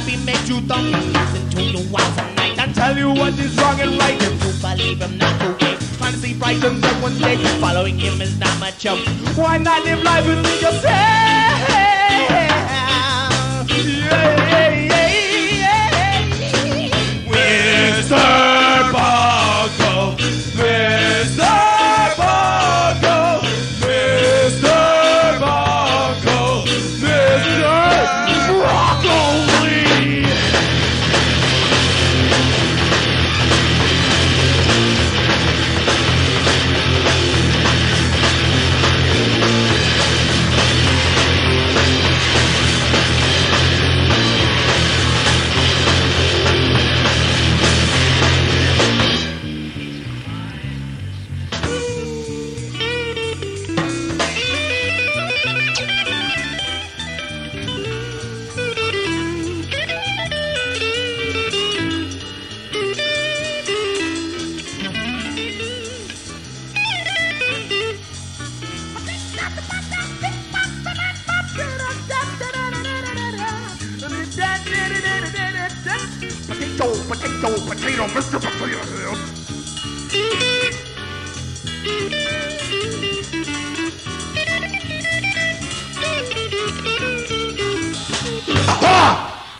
be made you don't listen to you while some night and tell you what is wrong and right. If you believe him, not to wait. Fantasy frightens everyone's day. Following him is not much help. Why not live life within yourself? Mr. Bungle, Mr. Bungle, Mr. Bungle, Mr. Broccoli. Potato, Mr.